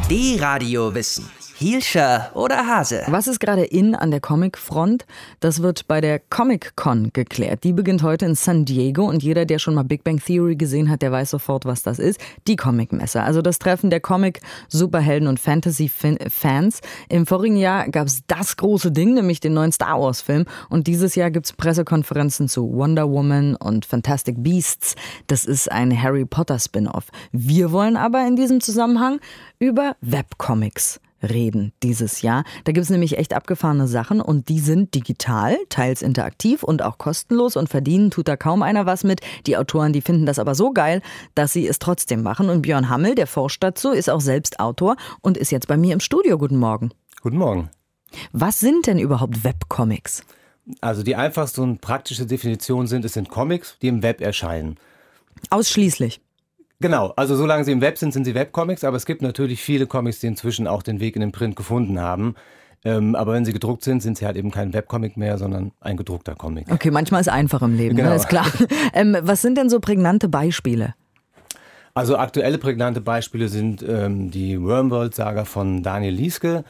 D-Radio Wissen. Hielscher oder Hase? Was ist gerade in an der Comic-Front? Das wird bei der Comic-Con geklärt. Die beginnt heute in San Diego und jeder, der schon mal Big Bang Theory gesehen hat, der weiß sofort, was das ist. Die Comic-Messe, also das Treffen der Comic-, Superhelden- und Fantasy-Fans. Im vorigen Jahr gab es das große Ding, nämlich den neuen Star Wars-Film. Und dieses Jahr gibt es Pressekonferenzen zu Wonder Woman und Fantastic Beasts. Das ist ein Harry Potter-Spin-Off. Wir wollen aber in diesem Zusammenhang über Webcomics reden dieses Jahr. Da gibt es nämlich echt abgefahrene Sachen und die sind digital, teils interaktiv und auch kostenlos und verdienen tut da kaum einer was mit. Die Autoren, die finden das aber so geil, dass sie es trotzdem machen. Und Björn Hammel, der forscht dazu, ist auch selbst Autor und ist jetzt bei mir im Studio. Guten Morgen. Guten Morgen. Was sind denn überhaupt Webcomics? Also die einfachste und praktische Definition sind Comics, die im Web erscheinen. Ausschließlich? Genau, also solange sie im Web sind, sind sie Webcomics, aber es gibt natürlich viele Comics, die inzwischen auch den Weg in den Print gefunden haben. Aber wenn sie gedruckt sind, sind sie halt eben kein Webcomic mehr, sondern ein gedruckter Comic. Okay, manchmal ist einfach im Leben, genau. Ne? Ist klar. Was sind denn so prägnante Beispiele? Also aktuelle prägnante Beispiele sind die Wormworld-Saga von Daniel Lieske,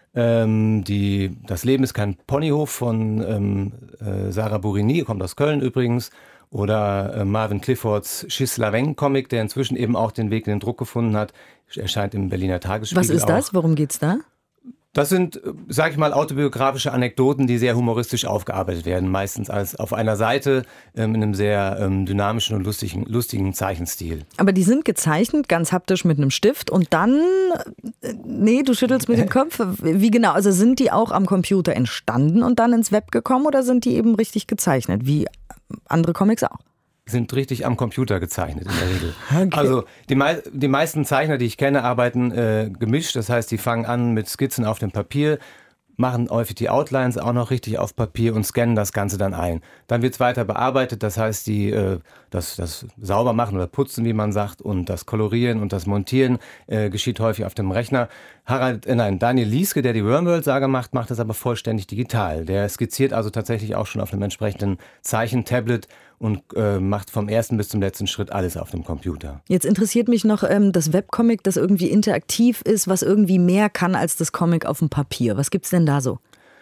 Das Leben ist kein Ponyhof von Sarah Bourigny, kommt aus Köln übrigens, oder Marvin Cliffords Schiss-Laveng-Comic, der inzwischen eben auch den Weg in den Druck gefunden hat, erscheint im Berliner Tagesspiegel. Was ist das? Worum geht's da? Das sind, sag ich mal, autobiografische Anekdoten, die sehr humoristisch aufgearbeitet werden, meistens als auf einer Seite in einem sehr dynamischen und lustigen Zeichenstil. Aber die sind gezeichnet, ganz haptisch mit einem Stift und dann, nee, du schüttelst mit dem Kopf. Wie genau? Also sind die auch am Computer entstanden und dann ins Web gekommen oder sind die eben richtig gezeichnet, wie andere Comics auch? Sind richtig am Computer gezeichnet in der Regel. Okay. Also die meisten Zeichner, die ich kenne, arbeiten gemischt. Das heißt, die fangen an mit Skizzen auf dem Papier, machen häufig die Outlines auch noch richtig auf Papier und scannen das Ganze dann ein. Dann wird es weiter bearbeitet, das heißt, die das sauber machen oder putzen, wie man sagt, und das Kolorieren und das Montieren geschieht häufig auf dem Rechner. Daniel Lieske, der die Wormworld-Saga macht das aber vollständig digital. Der skizziert also tatsächlich auch schon auf einem entsprechenden Zeichentablet und macht vom ersten bis zum letzten Schritt alles auf dem Computer. Jetzt interessiert mich noch das Webcomic, das irgendwie interaktiv ist, was irgendwie mehr kann als das Comic auf dem Papier. Was gibt's denn da so?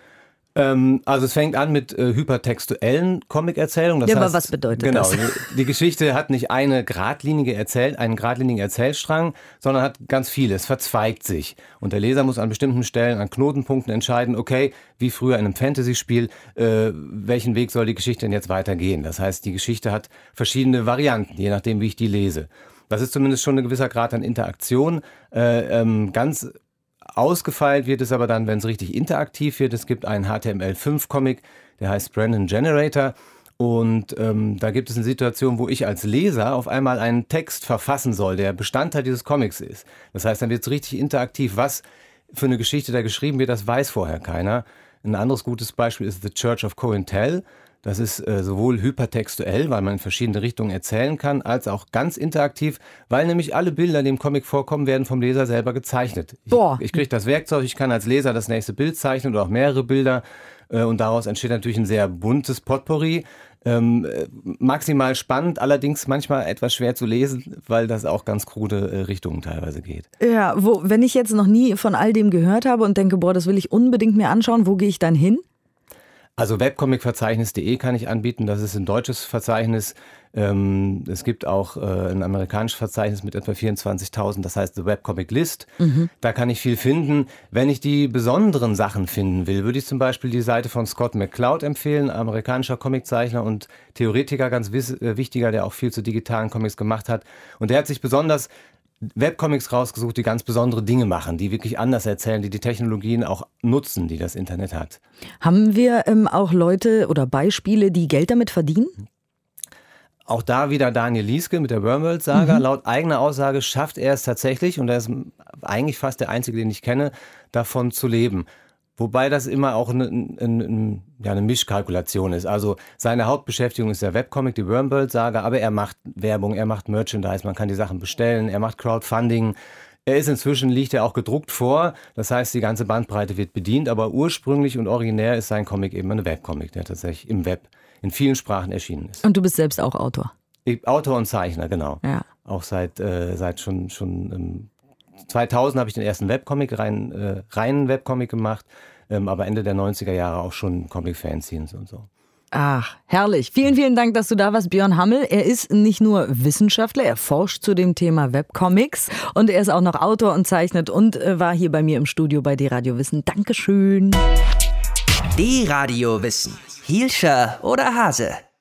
Also es fängt an mit hypertextuellen Comic-Erzählungen. Ja, aber was bedeutet das? Genau, die Geschichte hat nicht einen geradlinigen Erzählstrang, sondern hat ganz viele. Es verzweigt sich. Und der Leser muss an bestimmten Stellen, an Knotenpunkten entscheiden, okay, wie früher in einem Fantasy-Spiel, welchen Weg soll die Geschichte denn jetzt weitergehen? Das heißt, die Geschichte hat verschiedene Varianten, je nachdem, wie ich die lese. Das ist zumindest schon ein gewisser Grad an Interaktion. Ganz ausgefeilt wird es aber dann, wenn es richtig interaktiv wird. Es gibt einen HTML5-Comic, der heißt Brandon Generator. Und da gibt es eine Situation, wo ich als Leser auf einmal einen Text verfassen soll, der Bestandteil dieses Comics ist. Das heißt, dann wird es richtig interaktiv. Was für eine Geschichte da geschrieben wird, das weiß vorher keiner. Ein anderes gutes Beispiel ist The Church of COINTEL. Das ist sowohl hypertextuell, weil man in verschiedene Richtungen erzählen kann, als auch ganz interaktiv, weil nämlich alle Bilder, die im Comic vorkommen, werden vom Leser selber gezeichnet. Ich kriege das Werkzeug, ich kann als Leser das nächste Bild zeichnen oder auch mehrere Bilder und daraus entsteht natürlich ein sehr buntes Potpourri. Maximal spannend, allerdings manchmal etwas schwer zu lesen, weil das auch ganz krude Richtungen teilweise geht. Ja, wenn ich jetzt noch nie von all dem gehört habe und denke, das will ich unbedingt mir anschauen, wo gehe ich dann hin? Also webcomicverzeichnis.de kann ich anbieten, das ist ein deutsches Verzeichnis. Es gibt auch ein amerikanisches Verzeichnis mit etwa 24.000, das heißt The Webcomic List. Da kann ich viel finden. Wenn ich die besonderen Sachen finden will, würde ich zum Beispiel die Seite von Scott McCloud empfehlen, amerikanischer Comiczeichner und Theoretiker, ganz wichtiger, der auch viel zu digitalen Comics gemacht hat. Und der hat sich besonders Webcomics rausgesucht, die ganz besondere Dinge machen, die wirklich anders erzählen, die Technologien auch nutzen, die das Internet hat. Haben wir auch Leute oder Beispiele, die Geld damit verdienen? Auch da wieder Daniel Lieske mit der Wormworld-Saga. Laut eigener Aussage schafft er es tatsächlich, und er ist eigentlich fast der Einzige, den ich kenne, davon zu leben. Wobei das immer auch eine Mischkalkulation ist. Also seine Hauptbeschäftigung ist der Webcomic, die Wormworld-Saga, aber er macht Werbung, er macht Merchandise, man kann die Sachen bestellen, er macht Crowdfunding. Liegt er auch gedruckt vor, das heißt, die ganze Bandbreite wird bedient, aber ursprünglich und originär ist sein Comic eben ein Webcomic, der tatsächlich im Web in vielen Sprachen erschienen ist. Und du bist selbst auch Autor? Autor und Zeichner, genau. Ja. Auch seit schon 2000 habe ich den ersten Webcomic, reinen Webcomic gemacht, aber Ende der 90er Jahre auch schon Comic-Fanzines und so. Ach, herrlich. Vielen, vielen Dank, dass du da warst, Björn Hammel. Er ist nicht nur Wissenschaftler, er forscht zu dem Thema Webcomics und er ist auch noch Autor und zeichnet und war hier bei mir im Studio bei D-Radio Wissen. Dankeschön. D-Radio Wissen. Hielscher oder Hase?